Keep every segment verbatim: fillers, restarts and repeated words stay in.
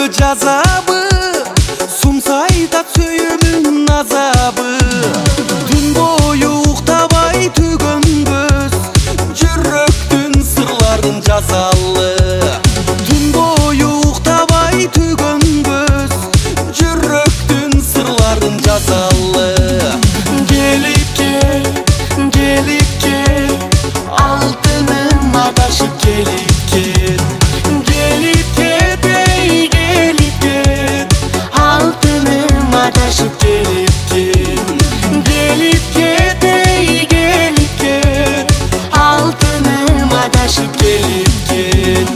жазабы, сумсайдат сүйүмүн азабы. Түн бою уктабай түгөнбөс, жүрөктүн сырларын жазалы. Түн бою уктабай түгөнбөс, жүрөктүн сырларын жазалы. Келип кел, келип кел, алтыным адашып келип кел. Келип кет, ей келип кет, алтыным адашып келип кел. Келип кет, ей келип кет, алтыным адашып келип кел.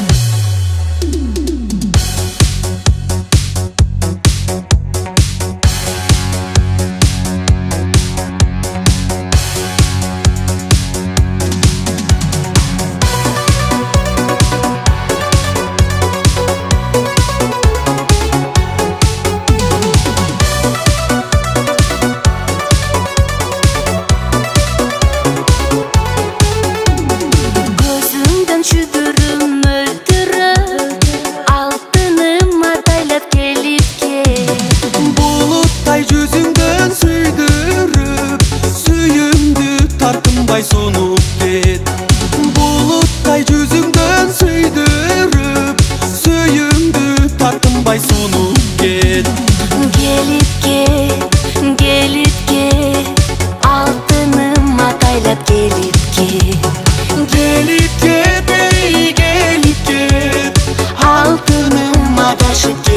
Шүдүрүм өлтүрөп, алтыным атайлап келип кел. Булуттай жүзүңдөн сүйдүрүп, сүйүмдү тартынбай сунуп кет. Булуттай жүзүңдөн сүйдүрүп, сүйүмдү тартынбай сунуп кет. Келип кел, келип кел, алтыным атайлап келип кел. Келип кет, ей келип кет, Алтыным адашып